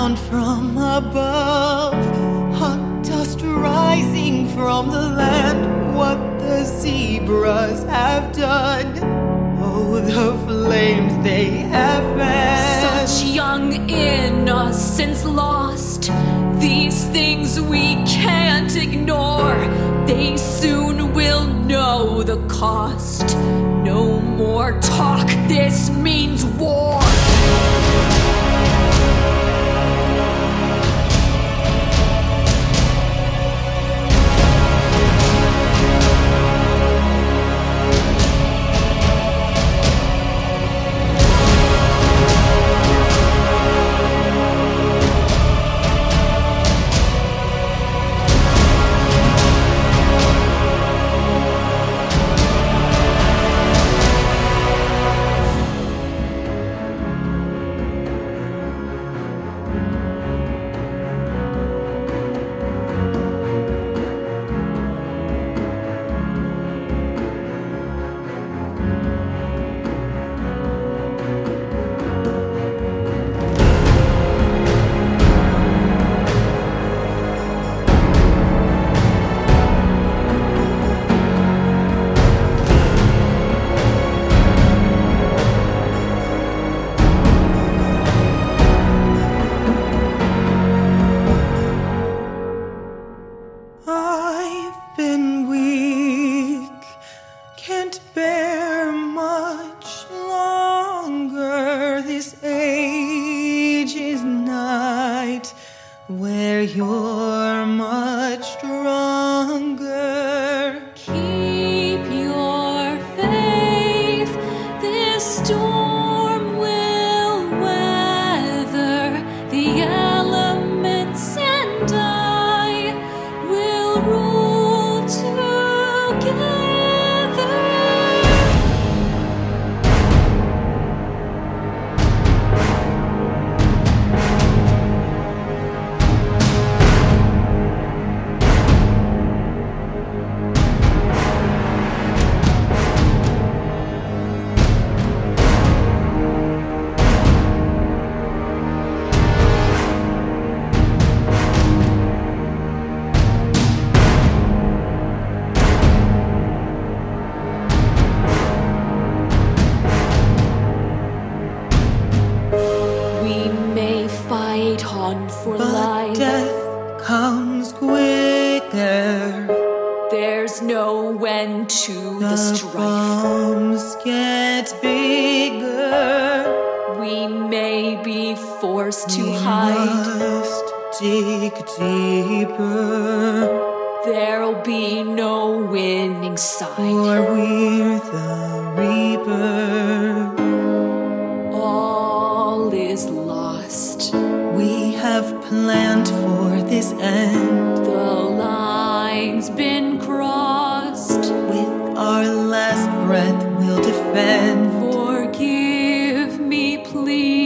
down from above, hot dust rising from the land. What the zebras have done, oh, the flames they have fed. Such young innocence lost, these things we can't ignore. They soon will know the cost. No more talk, this means war. I've been weak, can't bear much longer. This age is night where you're much stronger. Keep your faith, this storm will weather the elements, and I will rule together. Fight on for But life. death comes quicker. There's no end to the strife. Bombs get bigger. We may be forced to We hide. must dig deeper, There'll be no winning side. for we're the reaper. All is lost. We have planned for this end. The line's been crossed. With our last breath we'll defend. Forgive me, please.